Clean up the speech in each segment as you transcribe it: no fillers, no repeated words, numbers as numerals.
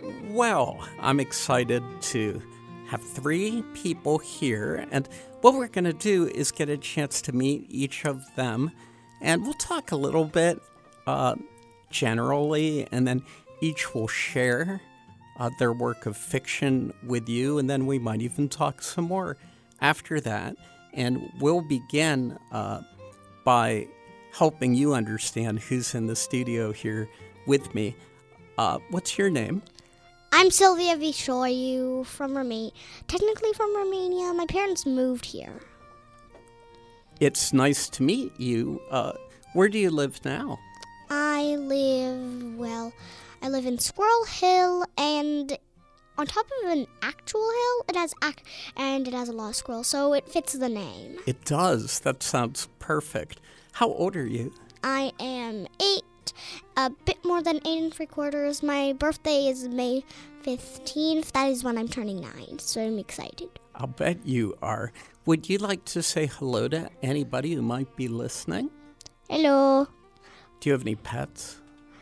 Well, I'm excited to have three people here, and what we're going to do is get a chance to meet each of them, and we'll talk a little bit generally, and then each will share their work of fiction with you, and then we might even talk some more after that. And we'll begin by helping you understand who's in the studio here with me. What's your name? I'm Sylvia Vishoiu technically from Romania. My parents moved here. It's nice to meet you. Where do you live now? I live in Squirrel Hill, and on top of an actual hill, it has a lot of squirrels, so it fits the name. It does. That sounds perfect. How old are you? I am 8, a bit more than 8 3/4. My birthday is May 15th. That is when I'm turning 9, so I'm excited. I'll bet you are. Would you like to say hello to anybody who might be listening? Hello. Do you have any pets?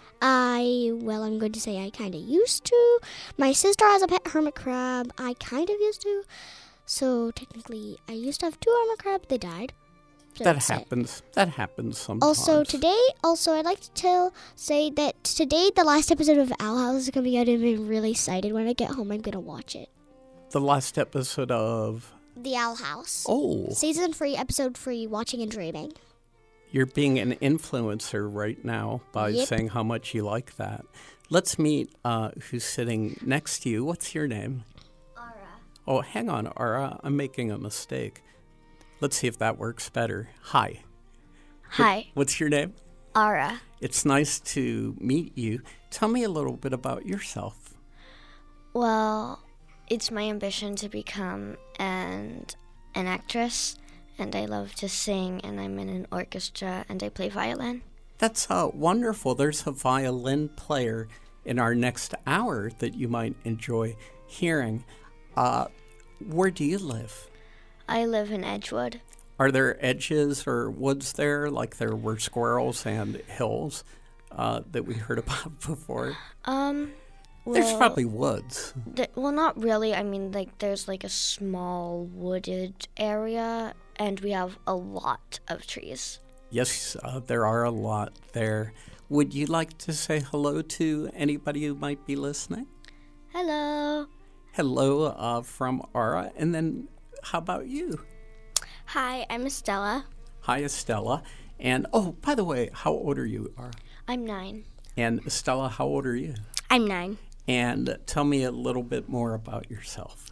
I'm going to say I kind of used to. My sister has a pet hermit crab. I kind of used to. So technically, I used to have 2 hermit crabs. They died. So that happens. That happens sometimes. I'd like to say that today, the last episode of Owl House is coming out, and I'm really excited. When I get home, I'm going to watch it. The last episode of? The Owl House. Oh. Season 3, episode 3, Watching and Dreaming. You're being an influencer right now by saying how much you like that. Let's meet who's sitting next to you. What's your name? Ara. Oh, hang on, Ara. I'm making a mistake. Let's see if that works better. Hi. Hi. What's your name? Ara. It's nice to meet you. Tell me a little bit about yourself. Well, it's my ambition to become an actress. And I love to sing, and I'm in an orchestra, and I play violin. That's wonderful. There's a violin player in our next hour that you might enjoy hearing. Where do you live? I live in Edgewood. Are there edges or woods there, like there were squirrels and hills that we heard about before? There's probably woods. Not really. I mean, there's a small wooded area, and we have a lot of trees. Yes, there are a lot there. Would you like to say hello to anybody who might be listening? Hello. Hello from Ara. And then how about you? Hi, I'm Estella. Hi, Estella. And, by the way, how old are you, Ara? I'm 9. And Estella, how old are you? I'm 9. And tell me a little bit more about yourself.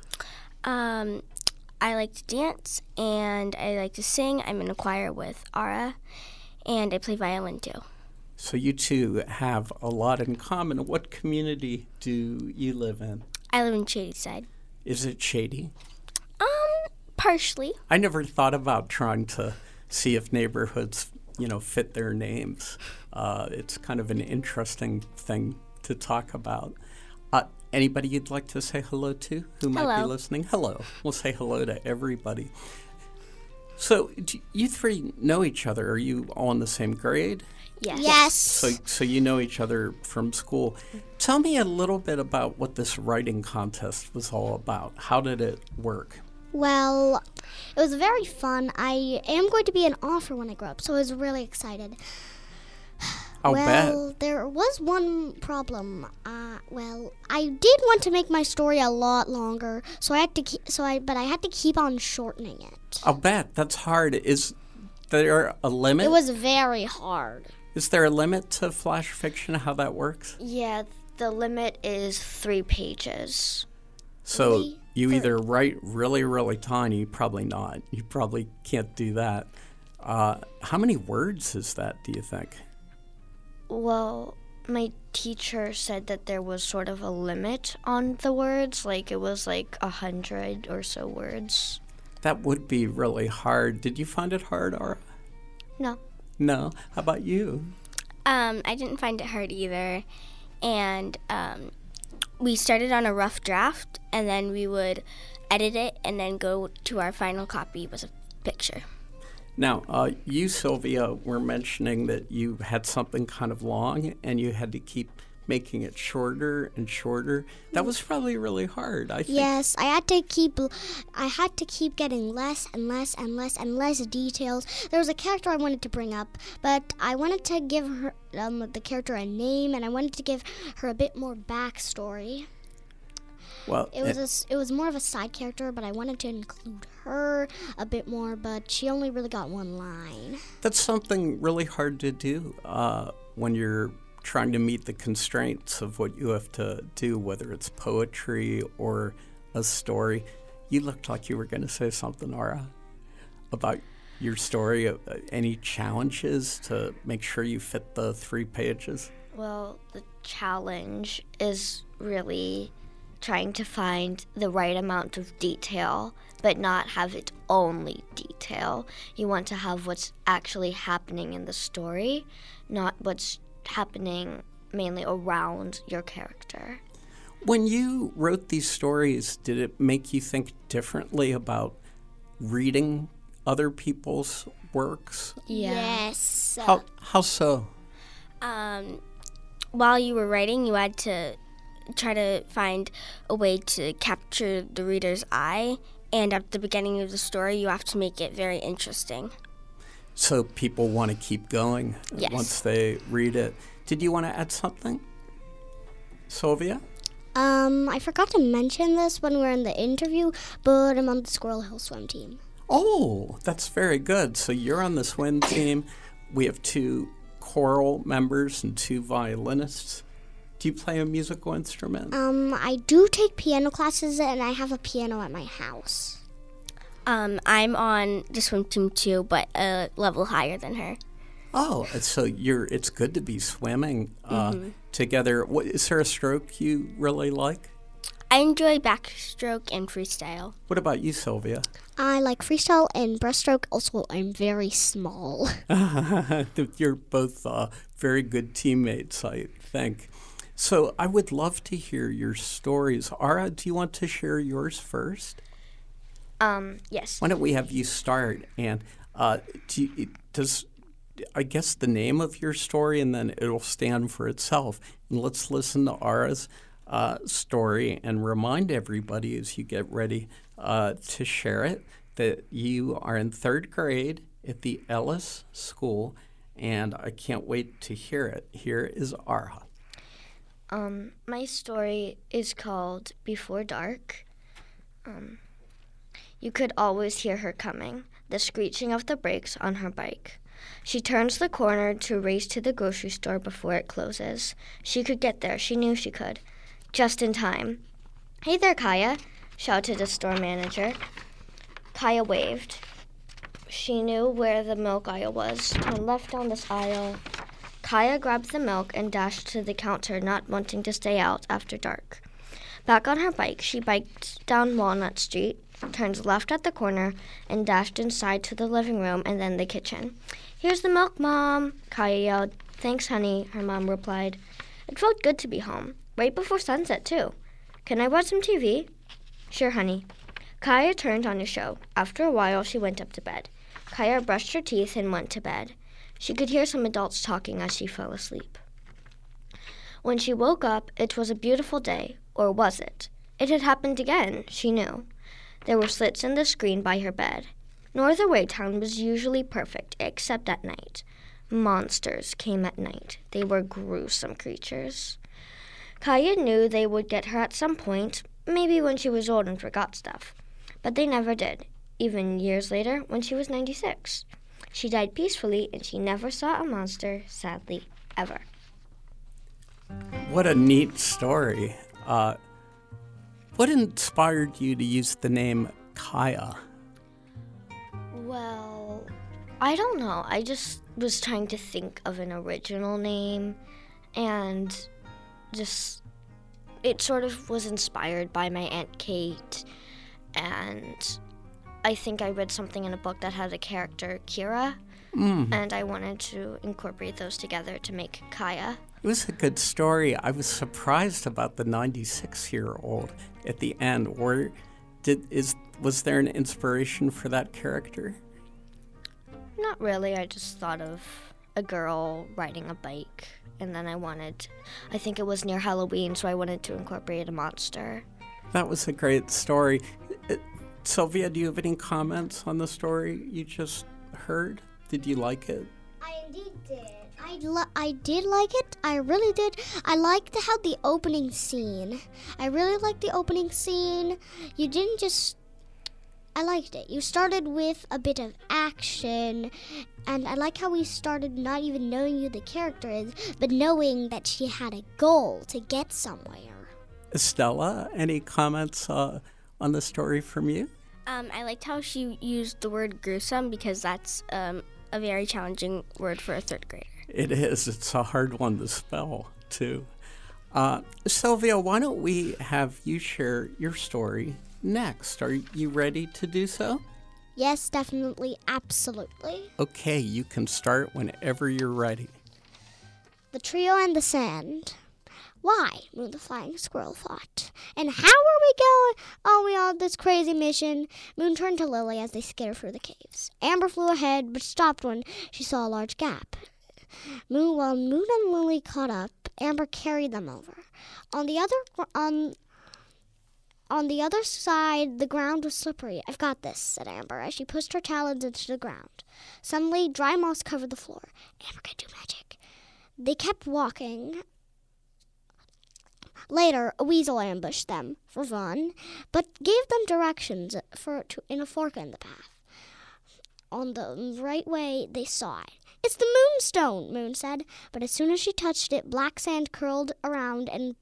I like to dance, and I like to sing. I'm in a choir with Ara, and I play violin too. So you two have a lot in common. What community do you live in? I live in Shadyside. Is it shady? Partially. I never thought about trying to see if neighborhoods, fit their names. It's kind of an interesting thing to talk about. Anybody you'd like to say hello to who might be listening? Hello. We'll say hello to everybody. So you three know each other. Are you all in the same grade? Yes. So you know each other from school. Tell me a little bit about what this writing contest was all about. How did it work? Well, it was very fun. I am going to be an author when I grow up, so I was really excited. I'll bet. There was one problem. I did want to make my story a lot longer, so I had to keep on shortening it. I'll bet. That's hard. Is there a limit? It was very hard. Is there a limit to flash fiction, how that works? Yeah, the limit is 3 pages. So you either write really, really tiny, probably not. You probably can't do that. How many words is that, do you think? Well, my teacher said that there was sort of a limit on the words. It was 100 or so words. That would be really hard. Did you find it hard, Ara? No. No? How about you? I didn't find it hard either. And we started on a rough draft, and then we would edit it and then go to our final copy with a picture. Now, you, Sylvia, were mentioning that you had something kind of long and you had to keep making it shorter and shorter. That was probably really hard, I think. Yes, I had to keep getting less and less and less and less details. There was a character I wanted to bring up, but I wanted to give her the character a name, and I wanted to give her a bit more backstory. Well, It was more of a side character, but I wanted to include her a bit more, but she only really got one line. that's something really hard to do when you're trying to meet the constraints of what you have to do, whether it's poetry or a story. You looked like you were going to say something, Aura, about your story. Any challenges to make sure you fit the 3 pages? Well, the challenge is really trying to find the right amount of detail, but not have it only detail. You want to have what's actually happening in the story, not what's happening mainly around your character. When you wrote these stories, did it make you think differently about reading other people's works? Yes. How so? While you were writing, you had to try to find a way to capture the reader's eye, and at the beginning of the story, you have to make it very interesting. So people want to keep going Yes. once they read it. Did you want to add something, Sylvia? I forgot to mention this when we were in the interview, but I'm on the Squirrel Hill swim team. Oh, that's very good. So you're on the swim team. We have 2 choral members and 2 violinists. Do you play a musical instrument? I do take piano classes, and I have a piano at my house. I'm on the swim team too, but a level higher than her. Oh, so it's good to be swimming together. Is there a stroke you really like? I enjoy backstroke and freestyle. What about you, Sylvia? I like freestyle and breaststroke. Also, I'm very small. You're both very good teammates, I think. So I would love to hear your stories. Aura, do you want to share yours first? Yes. Why don't we have you start? And does I guess the name of your story, and then it'll stand for itself. And let's listen to Aura's story and remind everybody as you get ready to share it that you are in 3rd grade at the Ellis School, and I can't wait to hear it. Here is Aura. My story is called Before Dark. You could always hear her coming, the screeching of the brakes on her bike. She turns the corner to race to the grocery store before it closes. She could get there. She knew she could. Just in time. "Hey there, Kaya," shouted the store manager. Kaya waved. She knew where the milk aisle was. Turn left down this aisle. Kaya grabbed the milk and dashed to the counter, not wanting to stay out after dark. Back on her bike, she biked down Walnut Street, turned left at the corner, and dashed inside to the living room and then the kitchen. "Here's the milk, Mom," Kaya yelled. "Thanks, honey," her mom replied. It felt good to be home, right before sunset, too. "Can I watch some TV?" "Sure, honey." Kaya turned on a show. After a while, she went up to bed. Kaya brushed her teeth and went to bed. She could hear some adults talking as she fell asleep. When she woke up, it was a beautiful day, or was it? It had happened again, she knew. There were slits in the screen by her bed. Northerway Town was usually perfect, except at night. Monsters came at night. They were gruesome creatures. Kaya knew they would get her at some point, maybe when she was old and forgot stuff. But they never did, even years later when she was 96. She died peacefully, and she never saw a monster, sadly, ever. What a neat story. What inspired you to use the name Kaya? Well, I don't know. I just was trying to think of an original name, and it sort of was inspired by my Aunt Kate, and I think I read something in a book that had a character, Kira, and I wanted to incorporate those together to make Kaya. It was a good story. I was surprised about the 96-year-old at the end. Was there an inspiration for that character? Not really. I just thought of a girl riding a bike and then I think it was near Halloween, so I wanted to incorporate a monster. That was a great story. Sylvia, do you have any comments on the story you just heard? Did you like it? I indeed did. I did like it. I really did. I liked how the opening scene. I really liked the opening scene. You didn't just... I liked it. You started with a bit of action, and I like how we started not even knowing who the character is, but knowing that she had a goal to get somewhere. Estella, any comments on the story from you? I liked how she used the word gruesome because that's a very challenging word for a third grader. It is. It's a hard one to spell, too. Sylvia, why don't we have you share your story next? Are you ready to do so? Yes, definitely, absolutely. Okay, you can start whenever you're ready. The Trio and the Sand. Why? Moon the Flying Squirrel thought. And how are we going? Oh, we on this crazy mission. Moon turned to Lily as they skittered through the caves. Amber flew ahead, but stopped when she saw a large gap. While Moon and Lily caught up, Amber carried them over. On the other side, the ground was slippery. I've got this, said Amber, as she pushed her talons into the ground. Suddenly, dry moss covered the floor. Amber could do magic. They kept walking. Later, a weasel ambushed them for fun, but gave them directions in a fork in the path. On the right way, they saw it. It's the moonstone, Moon said, but as soon as she touched it, black sand curled around it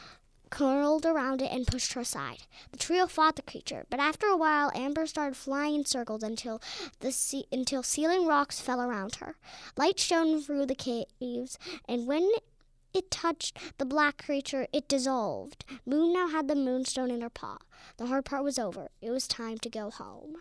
and pushed her aside. The trio fought the creature, but after a while, Amber started flying in circles until ceiling rocks fell around her. Light shone through the caves, and when it touched the black creature, it dissolved. Moon now had the moonstone in her paw. The hard part was over. It was time to go home.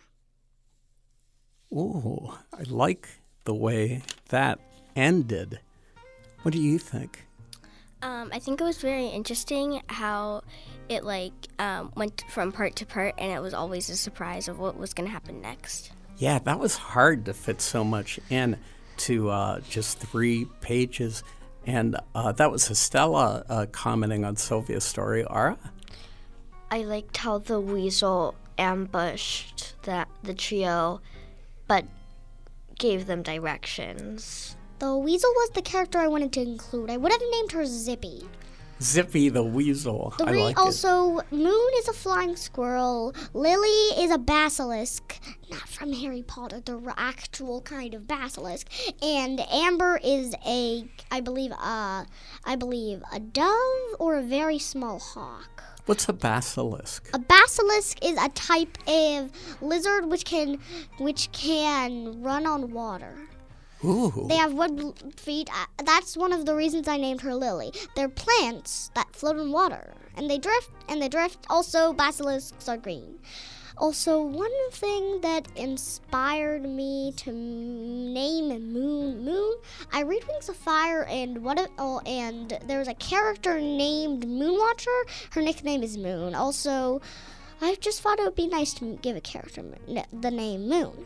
Ooh, I like the way that ended. What do you think? I think it was very interesting how it went from part to part, and it was always a surprise of what was going to happen next. Yeah, that was hard to fit so much in to just 3 pages. And that was Estella commenting on Sylvia's story. Ara? I liked how the weasel ambushed the trio, but gave them directions. The weasel was the character I wanted to include. I would have named her Zippy. Zippy the weasel. I like also, Moon is a flying squirrel. Lily is a basilisk, not from Harry Potter, the actual kind of basilisk. And Amber is I believe a dove or a very small hawk. What's a basilisk? A basilisk is a type of lizard which can run on water. Ooh. They have web feet. That's one of the reasons I named her Lily. They're plants that float in water, and they drift. Also, basilisks are green. Also, one thing that inspired me to name Moon. I read Wings of Fire, and there's a character named Moonwatcher. Her nickname is Moon. Also, I just thought it would be nice to give a character the name Moon.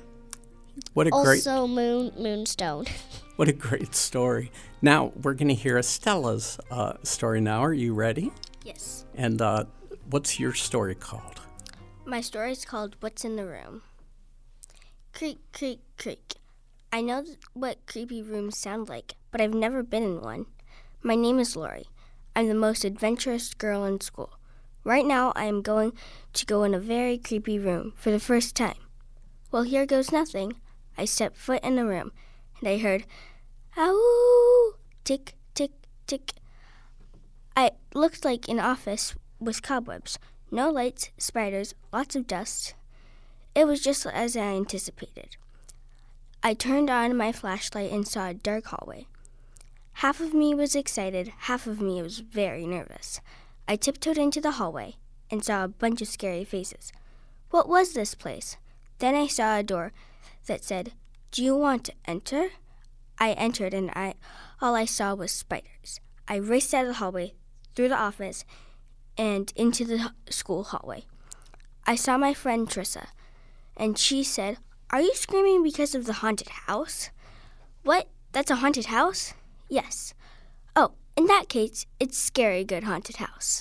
Moonstone. What a great story. Now, we're going to hear Estella's story now. Are you ready? Yes. And what's your story called? My story is called What's in the Room. Creak, creak, creak. I know what creepy rooms sound like, but I've never been in one. My name is Lori. I'm the most adventurous girl in school. Right now, I am going to go in a very creepy room for the first time. Well, here goes nothing. I stepped foot in the room, and I heard, ow, tick, tick, tick. I looked like an office with cobwebs, no lights, spiders, lots of dust. It was just as I anticipated. I turned on my flashlight and saw a dark hallway. Half of me was excited, half of me was very nervous. I tiptoed into the hallway and saw a bunch of scary faces. What was this place? Then I saw a door that said, "Do you want to enter?" I entered, and all I saw was spiders. I raced out of the hallway, through the office, and into the school hallway. I saw my friend Trissa, and she said, "Are you screaming because of the haunted house?" "What? That's a haunted house?" "Yes." Oh, in that case, it's Scary Good Haunted House.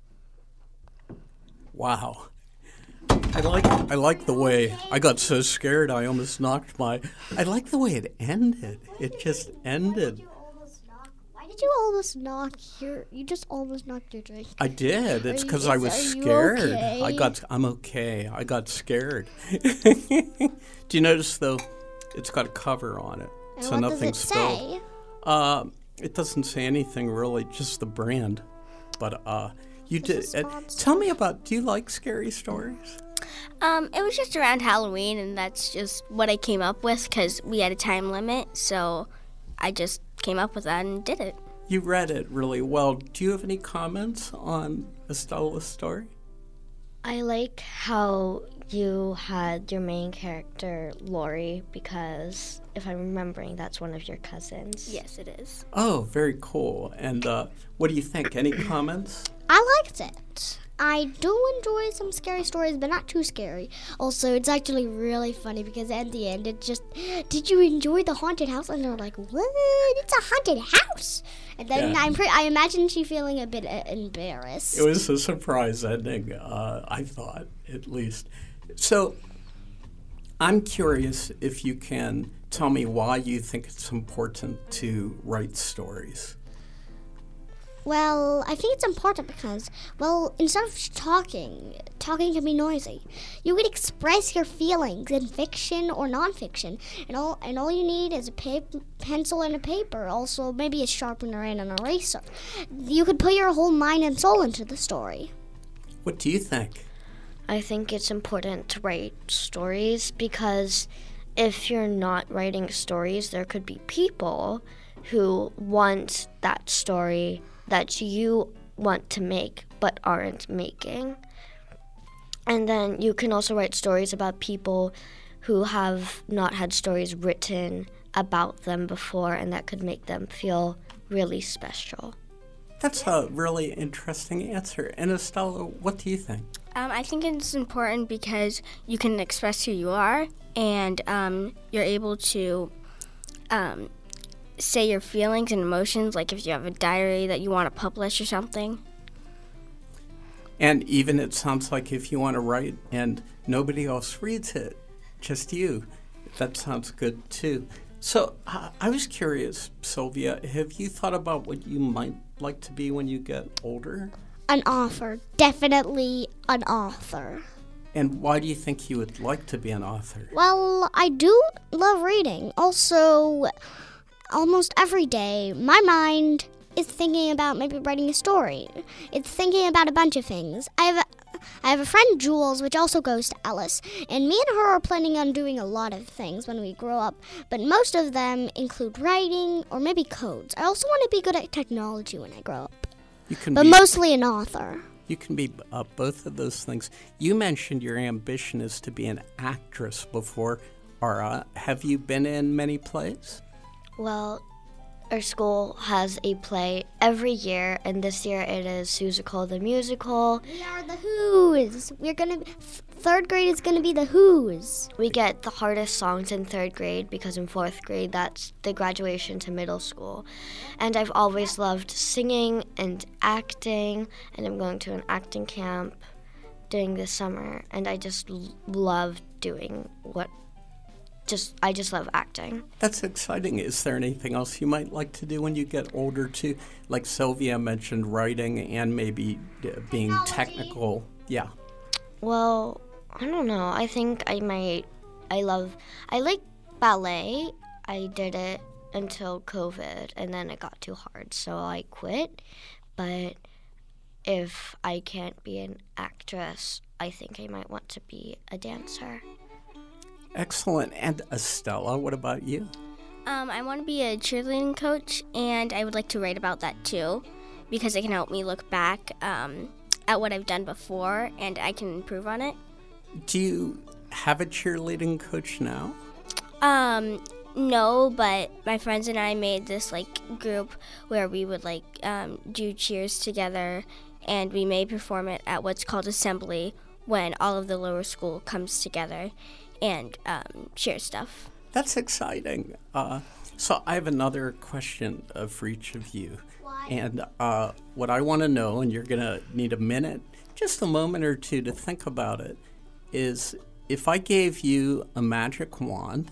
Wow. I like the way I got so scared I almost knocked my. I like the way it ended. It just ended. Why did you almost knock your? You just almost knocked your drink. I did. It's because I was Are you scared. okay? I'm okay. I got scared. Do you notice though? It's got a cover on it, And so what nothing's does it spilled. say? It doesn't say anything really, just the brand. But you did. This is sponsored. Tell me about. Do you like scary stories? It was just around Halloween, and that's just what I came up with because we had a time limit, so I just came up with that and did it. You read it really well. Do you have any comments on Estella's story? I like how you had your main character, Lori, because if I'm remembering, that's one of your cousins. Yes, it is. Oh, very cool. And what do you think? Any comments? I liked it. I do enjoy some scary stories, but not too scary. Also, it's actually really funny because at the end, it just, did you enjoy the haunted house? And they're like, what? It's a haunted house. And then Yeah. I imagine she feeling a bit embarrassed. It was a surprise ending, I thought, at least. So I'm curious if you can tell me why you think it's important to write stories. Well, I think it's important because, well, instead of talking can be noisy. You can express your feelings in fiction or nonfiction, and all you need is a pencil and a paper. Also, maybe a sharpener and an eraser. You could put your whole mind and soul into the story. What do you think? I think it's important to write stories because if you're not writing stories, there could be people who want that story that you want to make but aren't making. And then you can also write stories about people who have not had stories written about them before, and that could make them feel really special. That's a really interesting answer. And Estella, what do you think? I think it's important because you can express who you are, and you're able to say your feelings and emotions, like if you have a diary that you want to publish or something. And even it sounds like if you want to write and nobody else reads it, just you, that sounds good too. So I was curious, Sylvia, have you thought about what you might like to be when you get older? An author. Definitely an author. And why do you think you would like to be an author? Well, I do love reading. Also, almost every day, my mind is thinking about maybe writing a story. It's thinking about a bunch of things. I have a friend, Jules, which also goes to Ellis, and me and her are planning on doing a lot of things when we grow up, but most of them include writing or maybe codes. I also want to be good at technology when I grow up, but mostly an author. You can be both of those things. You mentioned your ambition is to be an actress before. Have you been in many plays? Well, our school has a play every year, and this year it is Seussical the Musical. We are the Who's. Third grade is going to be the Who's. We get the hardest songs in third grade because in fourth grade, that's the graduation to middle school. And I've always loved singing and acting, and I'm going to an acting camp during this summer, and I just love doing I just love acting. That's exciting. Is there anything else you might like to do when you get older too? Like Sylvia mentioned, writing and maybe being technical. Yeah. Well, I don't know. I think I like ballet. I did it until COVID, and then it got too hard, so I quit. But if I can't be an actress, I think I might want to be a dancer. Excellent. And Estella, what about you? I want to be a cheerleading coach, and I would like to write about that too, because it can help me look back at what I've done before, and I can improve on it. Do you have a cheerleading coach now? No, but my friends and I made this group where we would do cheers together, and we may perform it at what's called assembly when all of the lower school comes together and share stuff. That's exciting. So I have another question for each of you. Why? And what I want to know, and you're going to need a minute, just a moment or two to think about it, is if I gave you a magic wand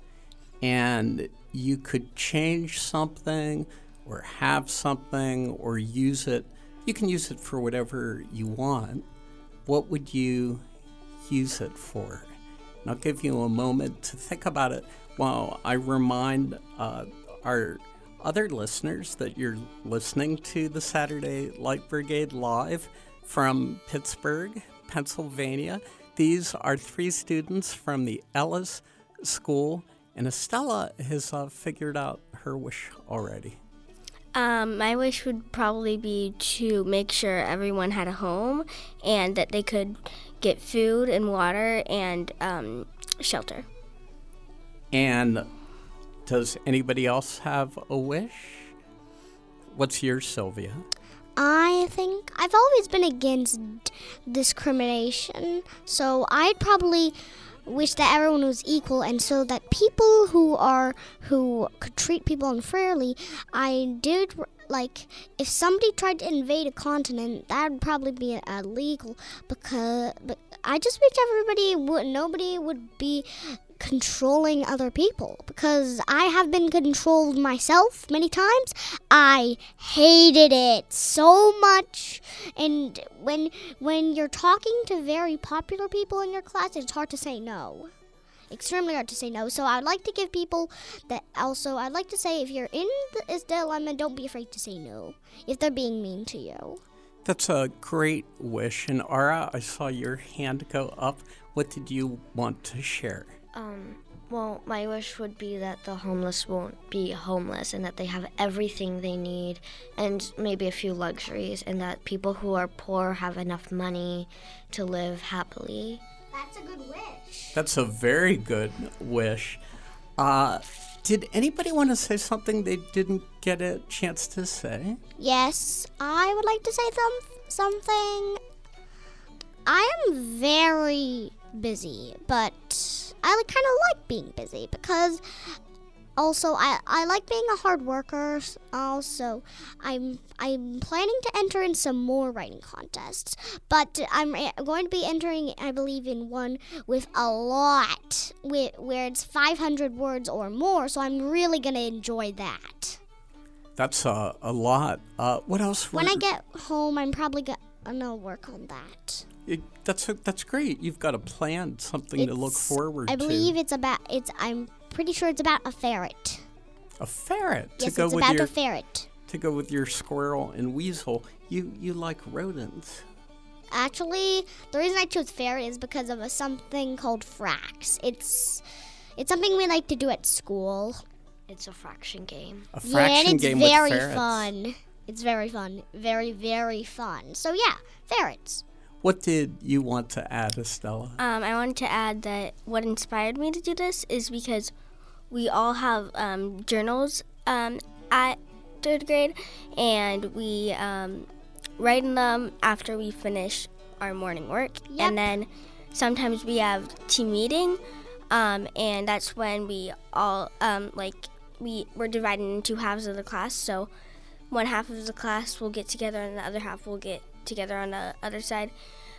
and you could change something or have something or use it, you can use it for whatever you want, what would you use it for? And I'll give you a moment to think about it while I remind our other listeners that you're listening to the Saturday Light Brigade live from Pittsburgh, Pennsylvania. These are 3 students from the Ellis School, and Estella has figured out her wish already. My wish would probably be to make sure everyone had a home and that they could get food and water and shelter. And does anybody else have a wish? What's yours, Sylvia? I think I've always been against discrimination, so I'd probably wish that everyone was equal, and so that people who could treat people unfairly, like if somebody tried to invade a continent, that would probably be illegal. But I just wish nobody would be controlling other people, because I have been controlled myself many times. I hated it so much, and when you're talking to very popular people in your class, it's hard to say no. Extremely hard to say no. So I'd like to give people that also, I'd like to say, if you're in this dilemma, don't be afraid to say no if they're being mean to you. That's a great wish. And Ara, I saw your hand go up. What did you want to share? Well, my wish would be that the homeless won't be homeless and that they have everything they need and maybe a few luxuries, and that people who are poor have enough money to live happily. That's a good wish. That's a very good wish. Did anybody want to say something they didn't get a chance to say? Yes, I would like to say something. I am very busy, but I kind of like being busy because also I like being a hard worker. Also, I'm planning to enter in some more writing contests, but I'm going to be entering, I believe, in one with a lot, where it's 500 words or more. So I'm really gonna enjoy that. That's a lot. What else? When I get home, I'm probably gonna work on that. That's great. You've got a plan, something to look forward to. I believe I'm pretty sure it's about a ferret. A ferret? Yes, it's about a ferret. To go with your squirrel and weasel. You like rodents. Actually, the reason I chose ferret is because of something called frax. It's something we like to do at school. It's a fraction game. A fraction game with ferrets. Yeah, and it's very fun. It's very fun. Very, very fun. So yeah, ferrets. What did you want to add, Estella? I wanted to add that what inspired me to do this is because we all have journals at 3rd grade, and we write in them after we finish our morning work. Yep. And then sometimes we have team meeting, and that's when we all, we're divided into halves of the class. So one half of the class will get together and the other half will get together on the other side,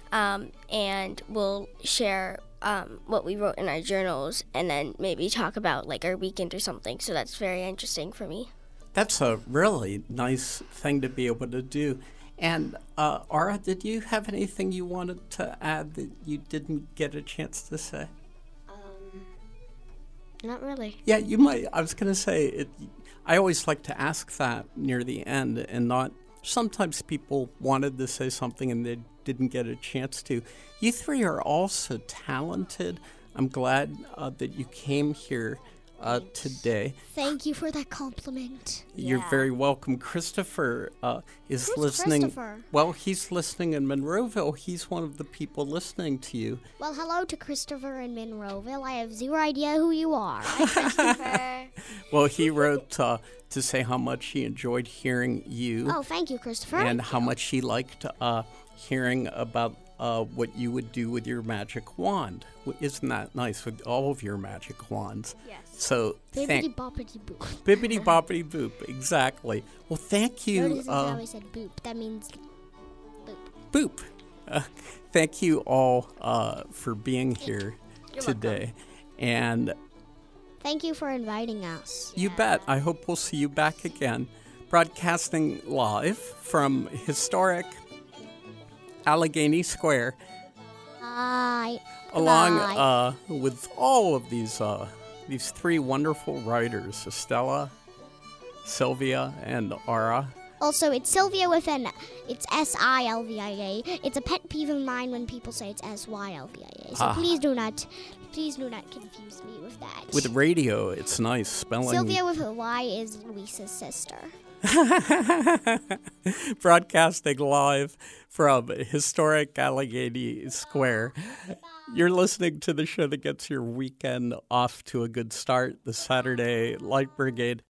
and we'll share what we wrote in our journals and then maybe talk about like our weekend or something. So that's very interesting for me. That's a really nice thing to be able to do. And Ara, did you have anything you wanted to add that you didn't get a chance to say? Not really. Yeah, you might. I was going to say, I always like to ask that near the end and not. Sometimes people wanted to say something and they didn't get a chance to. You 3 are all so talented. I'm glad that you came here today. Thank you for that compliment. You're very welcome. Christopher is Who's listening. Christopher? Well, he's listening in Monroeville. He's one of the people listening to you. Well, hello to Christopher in Monroeville. I have zero idea who you are. Christopher. Well, he wrote to say how much he enjoyed hearing you. Oh, thank you, Christopher. And how much he liked hearing about what you would do with your magic wand. Isn't that nice with all of your magic wands? Yes. So Bibbidi boppity boop. Bibbidi boppity boop, exactly. Well, thank you. Notice how I said boop. That means boop. Boop. Thank you all for being here You're today. And Thank you for inviting us. you bet. I hope we'll see you back again. Broadcasting live from historic Allegheny Square, Bye. along with all of these three wonderful writers, Estella, Sylvia, and Aura. Also, it's Sylvia with it's Silvia. It's a pet peeve of mine when people say it's Sylvia. So please do not confuse me with that. With radio, it's nice spelling. Sylvia with a Y is Luisa's sister. Broadcasting live from historic Allegheny Square. You're listening to the show that gets your weekend off to a good start, the Saturday Light Brigade.